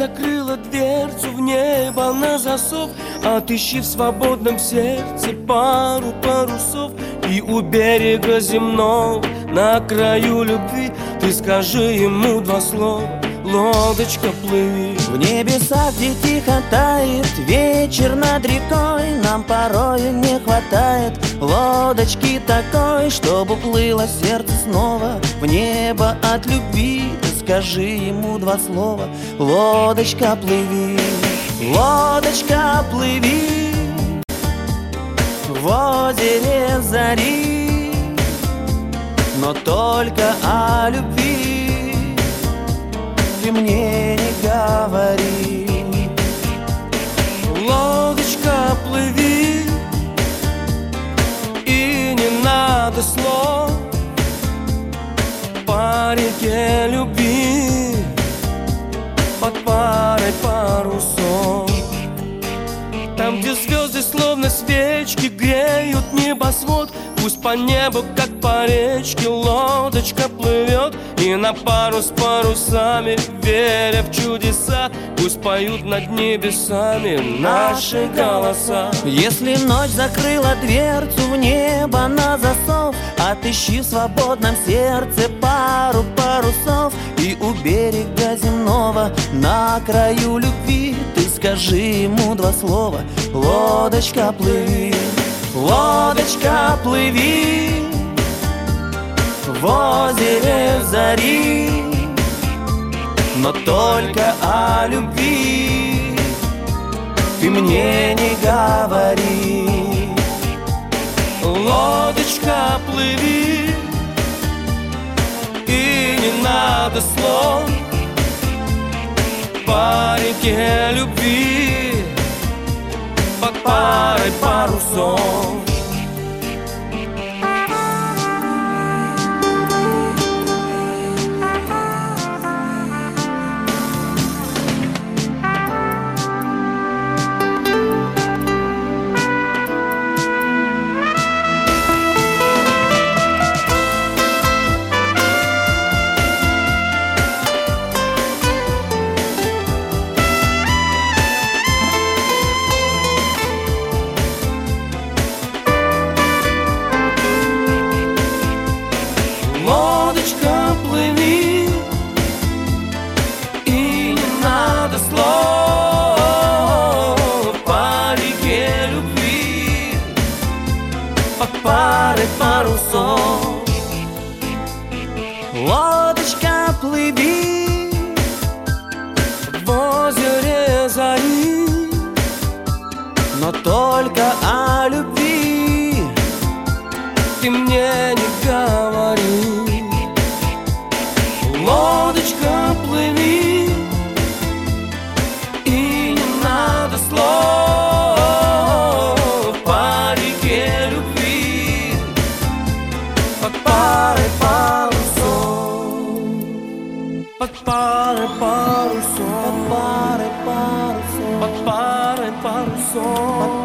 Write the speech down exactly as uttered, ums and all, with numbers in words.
закрыла дверцу в небо на засов, отыщи в свободном сердце пару парусов. И у берега земного, на краю любви, ты скажи ему два слова: лодочка, плыви. В небесах, где тихо тает вечер над рекой, нам порою не хватает лодочки такой, чтобы плыло сердце снова в небо от любви. Ты скажи ему два слова: лодочка, плыви. Лодочка, плыви в озере зари, но только о любви ты мне не говори. Лодочка, плыви, и не надо слов по реке любви под парой парусов. Там, где звезды словно свечки греют небосвод, пусть по небу, как по речке, лодочка плывет. И на пару с парусами, веря в чудеса, пусть поют над небесами наши голоса. Если ночь закрыла дверцу в небо на засов, отыщи в свободном сердце пару парусов. И у берега земного, на краю любви, ты скажи ему два слова: лодочка, плыви. Лодочка, плыви в озере зари, но только о любви ты мне не говори. Лодочка, плыви, и не надо слов по реке любви под парой парусов. Лодочка, плыви, и не надо слов по реке любви под парой парусов. Лодочка, плыви В озере зари, но только о любви ты мне не говори. Лодочка, плыви, и не надо слов по реке любви под парой парусов. Под парой парусов. под парой парусов. Под парой парусов.